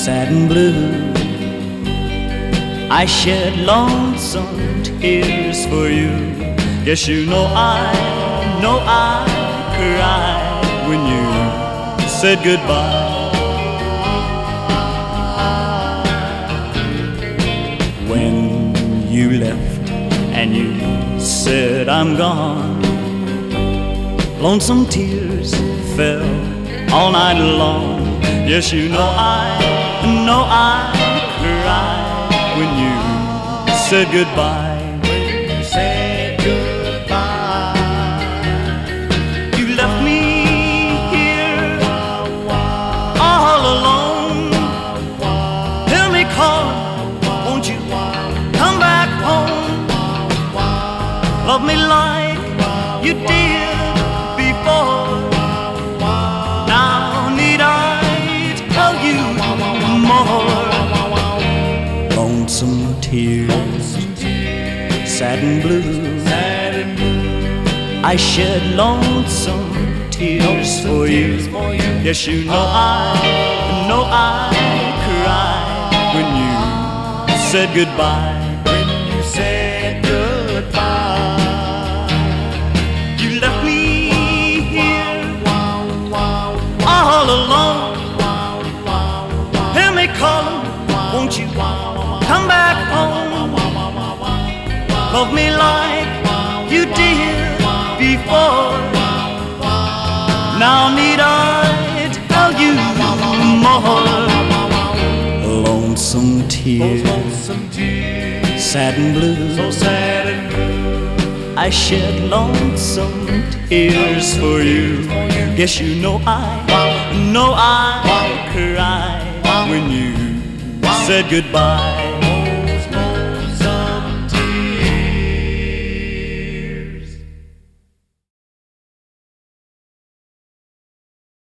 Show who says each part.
Speaker 1: sad and blue. I shed lonesome tears for you. Yes, you know I cried when you said goodbye. When you left and you said I'm gone, lonesome tears fell all night long. Yes, you know I cried when you said goodbye.
Speaker 2: When you said goodbye,
Speaker 1: You left me here all alone. Hear me calling, won't you come back home? Love me like you did before. Now need I tell you more? Lonesome tears, sad and blue. I shed lonesome tears for you. Yes, you know I cried when you said goodbye.
Speaker 2: when you said goodbye,
Speaker 1: You left me here all alone. Hear me calling, won't you come back home? Love me like you did before. Now need I tell you more? Lonesome tears,
Speaker 2: lonesome tears,
Speaker 1: sad and blue.
Speaker 2: so sad and blue.
Speaker 1: I shed lonesome tears for you. Yes, you know I cried when you said goodbye.